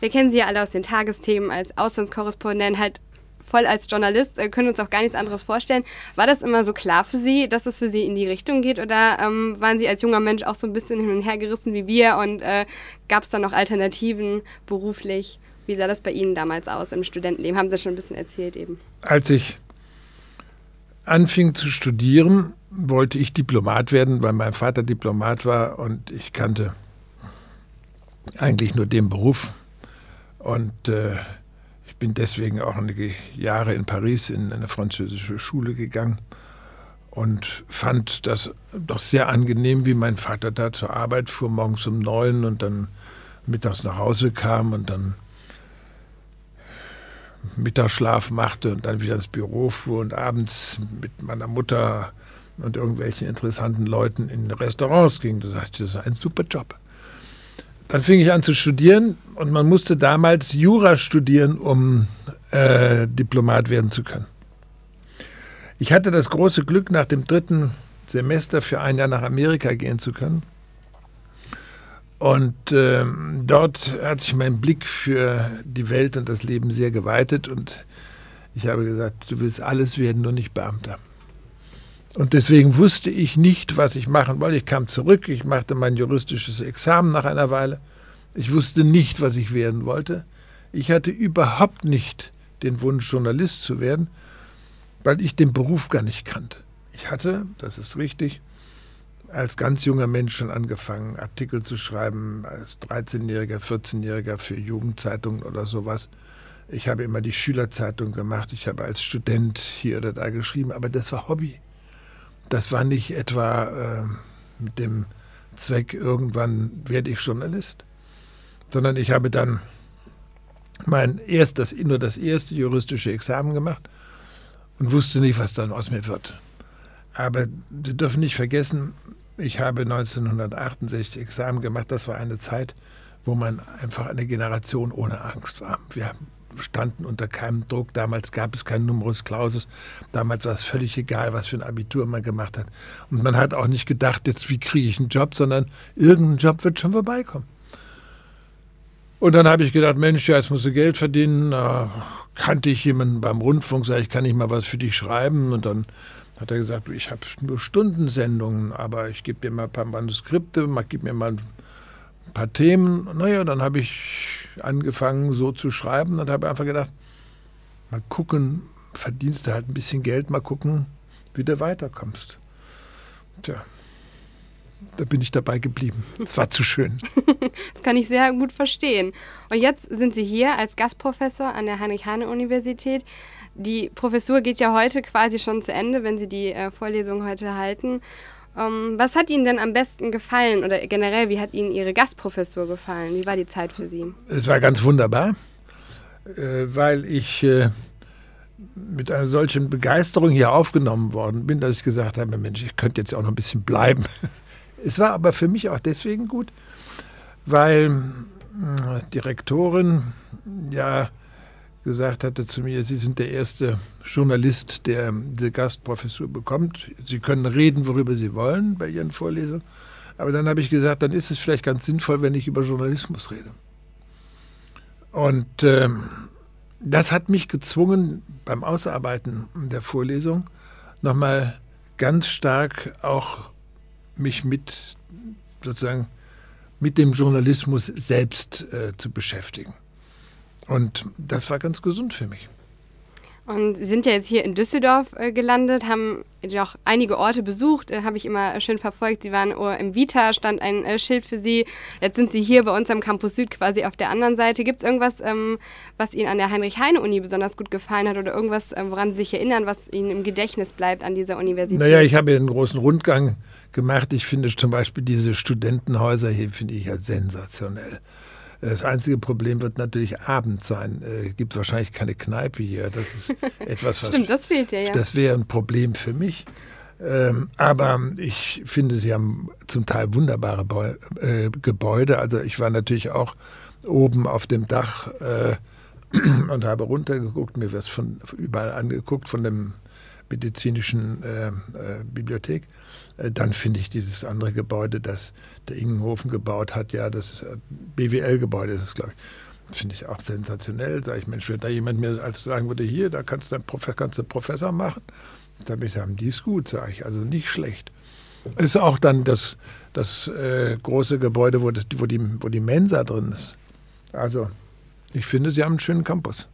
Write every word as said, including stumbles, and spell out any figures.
Wir kennen Sie ja alle aus den Tagesthemen als Auslandskorrespondent, halt voll als Journalist, äh, können uns auch gar nichts anderes vorstellen. War das immer so klar für Sie, dass es für Sie in die Richtung geht, oder ähm, waren Sie als junger Mensch auch so ein bisschen hin und her gerissen wie wir, und äh, gab es da noch Alternativen beruflich? Wie sah das bei Ihnen damals aus im Studentenleben? Haben Sie schon ein bisschen erzählt eben. Als ich anfing zu studieren, wollte ich Diplomat werden, weil mein Vater Diplomat war und ich kannte eigentlich nur den Beruf. Und äh, ich bin deswegen auch einige Jahre in Paris in eine französische Schule gegangen und fand das doch sehr angenehm, wie mein Vater da zur Arbeit fuhr, morgens um neun und dann mittags nach Hause kam und dann Mittagsschlaf machte und dann wieder ins Büro fuhr und abends mit meiner Mutter und irgendwelchen interessanten Leuten in Restaurants ging. Da sagte ich, das ist ein super Job. Dann fing ich an zu studieren und man musste damals Jura studieren, um äh, Diplomat werden zu können. Ich hatte das große Glück, nach dem dritten Semester für ein Jahr nach Amerika gehen zu können. Und äh, dort hat sich mein Blick für die Welt und das Leben sehr geweitet und ich habe gesagt, du willst alles werden, nur nicht Beamter. Und deswegen wusste ich nicht, was ich machen wollte. Ich kam zurück, ich machte mein juristisches Examen nach einer Weile. Ich wusste nicht, was ich werden wollte. Ich hatte überhaupt nicht den Wunsch, Journalist zu werden, weil ich den Beruf gar nicht kannte. Ich hatte, das ist richtig, als ganz junger Mensch schon angefangen, Artikel zu schreiben, als dreizehnjähriger, vierzehnjähriger für Jugendzeitungen oder sowas. Ich habe immer die Schülerzeitung gemacht, ich habe als Student hier oder da geschrieben, aber das war Hobby. Das war nicht etwa äh, mit dem Zweck, irgendwann werde ich Journalist, sondern ich habe dann mein erstes, nur das erste juristische Examen gemacht und wusste nicht, was dann aus mir wird. Aber Sie dürfen nicht vergessen, ich habe neunzehnhundertachtundsechzig Examen gemacht. Das war eine Zeit, wo man einfach eine Generation ohne Angst war. Wir standen unter keinem Druck. Damals gab es keinen Numerus Clausus. Damals war es völlig egal, was für ein Abitur man gemacht hat. Und man hat auch nicht gedacht, jetzt wie kriege ich einen Job, sondern irgendein Job wird schon vorbeikommen. Und dann habe ich gedacht, Mensch, ja, jetzt musst du Geld verdienen. Da kannte ich jemanden beim Rundfunk, sage ich, kann ich mal was für dich schreiben? Und dann hat er gesagt, ich habe nur Stundensendungen, aber ich gebe dir mal ein paar Manuskripte, gib mir mal ein paar Themen. Naja, dann habe ich angefangen so zu schreiben und habe einfach gedacht, mal gucken, verdienst du halt ein bisschen Geld, mal gucken, wie du weiterkommst. Tja, da bin ich dabei geblieben. Es war zu schön. Das kann ich sehr gut verstehen. Und jetzt sind Sie hier als Gastprofessor an der Heinrich-Heine-Universität. Die Professur geht ja heute quasi schon zu Ende, wenn Sie die äh, Vorlesung heute halten. Ähm, was hat Ihnen denn am besten gefallen oder generell, wie hat Ihnen Ihre Gastprofessur gefallen? Wie war die Zeit für Sie? Es war ganz wunderbar, äh, weil ich äh, mit einer solchen Begeisterung hier aufgenommen worden bin, dass ich gesagt habe, Mensch, ich könnte jetzt auch noch ein bisschen bleiben. Es war aber für mich auch deswegen gut, weil äh, die Rektorin ja gesagt hatte zu mir, Sie sind der erste Journalist, der diese Gastprofessur bekommt. Sie können reden, worüber Sie wollen bei Ihren Vorlesungen. Aber dann habe ich gesagt, dann ist es vielleicht ganz sinnvoll, wenn ich über Journalismus rede. Und äh, das hat mich gezwungen, beim Ausarbeiten der Vorlesung nochmal ganz stark auch mich mit sozusagen mit dem Journalismus selbst äh, zu beschäftigen. Und das war ganz gesund für mich. Und Sie sind ja jetzt hier in Düsseldorf äh, gelandet, haben auch einige Orte besucht, äh, habe ich immer schön verfolgt. Sie waren oh, im Vita, stand ein äh, Schild für Sie. Jetzt sind Sie hier bei uns am Campus Süd quasi auf der anderen Seite. Gibt es irgendwas, ähm, was Ihnen an der Heinrich-Heine-Uni besonders gut gefallen hat oder irgendwas, äh, woran Sie sich erinnern, was Ihnen im Gedächtnis bleibt an dieser Universität? Naja, ich habe einen großen Rundgang gemacht. Ich finde zum Beispiel diese Studentenhäuser hier, finde ich ja sensationell. Das einzige Problem wird natürlich Abend sein. Es äh, gibt wahrscheinlich keine Kneipe hier. Das ist etwas, was Stimmt, das fehlt ja, ja. Das wäre ein Problem für mich. Ähm, aber ich finde, sie haben zum Teil wunderbare Beu äh, Gebäude. Also ich war natürlich auch oben auf dem Dach äh, und habe runtergeguckt, mir was von überall angeguckt, von dem medizinischen äh, äh, Bibliothek. Äh, dann finde ich dieses andere Gebäude, das der Ingenhofen gebaut hat, ja, das äh, B W L-Gebäude ist es, glaube ich. Finde ich auch sensationell. Sag ich, Mensch, wenn da jemand mir als sagen würde, hier, da kannst du einen Prof- kannst du Professor machen, dann würde ich sagen, die ist gut, sage ich, also nicht schlecht. Ist auch dann das, das äh, große Gebäude, wo, das, wo, die, wo die Mensa drin ist. Also, ich finde, sie haben einen schönen Campus.